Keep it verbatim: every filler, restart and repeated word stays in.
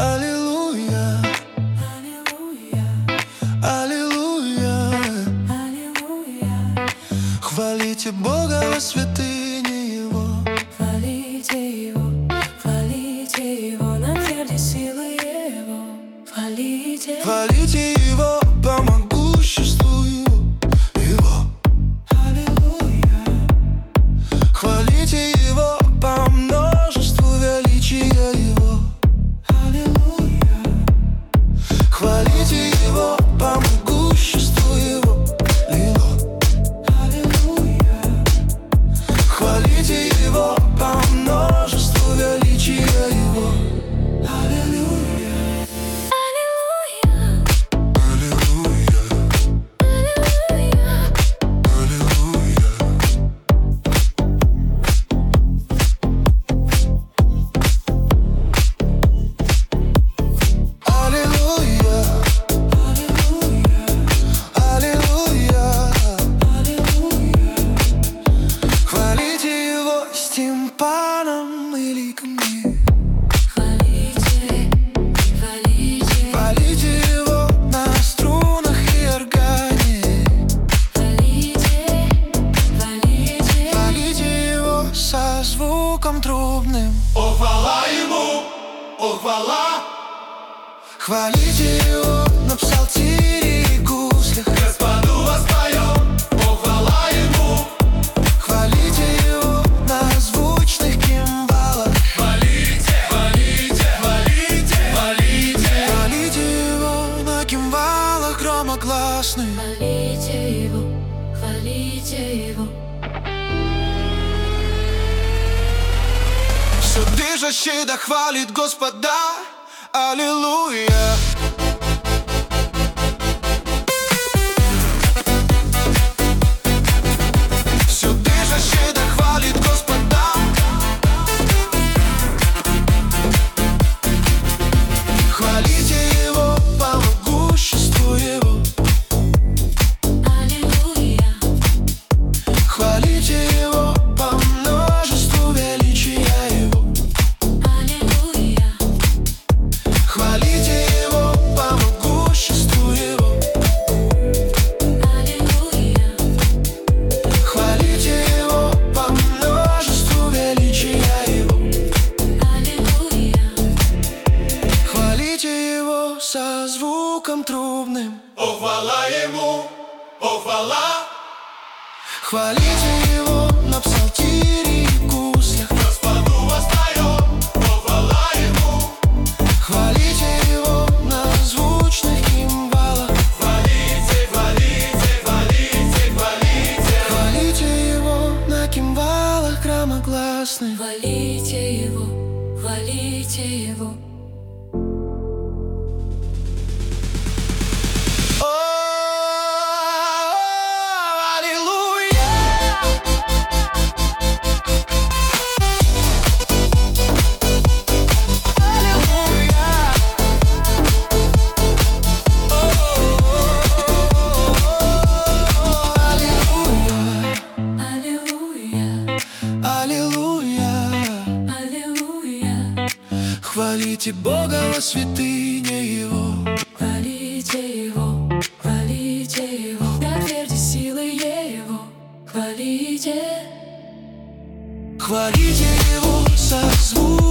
Аллилуйя, аллилуйя, аллилуйя. Хвалите Бога во святыне Его. Хвалите Его, хвалите Его, на тверди силы Его. Хвалите, Хвалите Его по могуществу Его, Его. аллилуйя, Хвалите Его по множеству величия Его. аллилуйя, Хвалите Его по могуществу Его, Его. аллилуйя, Хвалите Его по множеству величия Его. аллилуйя, Аллилуйя, аллилуйя. Аллилуйя, аллилуйя, аллилуйя. хвалите Его с тимпаном и ликами. Хвалите, хвалите, Хвалите Его на струнах и органе. хвалите, хвалите, Хвалите Его со звуком трубным. О, хвала Ему, о, хвала, Хвалите Его на псалтире и гуслях. Господу воспоем, о, хвала Ему, Хвалите Его на звучных кимвалах. хвалите, хвалите, хвалите, хвалите, Хвалите Его на кимвалах громогласных. хвалите Его, хвалите Его. Все движущее да хвалит Господа. Аллилуйя. Все движущее да хвалит Господа. Хвалите Его по могуществу Его. Аллилуйя, Хвалите Его по множеству величия Его. аллилуйя, Хвалите Его по могуществу Его. аллилуйя, Хвалите Его по множеству величия Его. аллилуйя, Хвалите Его со звуком трубным. о, хвала Ему, о, хвала, Хвалите Его на псалтире и гуслях. Господу воспоем, о, хвала Ему, Хвалите Его на звучных кимвалах. хвалите, хвалите, хвалите, хвалите, Хвалите Его на кимвалах громогласных. хвалите Его, хвалите Его. О, аллилуйя. Аллилуйя. О, аллилуйя. Аллилуйя, Аллилуйя. аллилуйя, Хвалите Бога во святыне Его. хвалите Его, хвалите Его, на тверди силы Его. Хвалите, Хвалите Его со звуком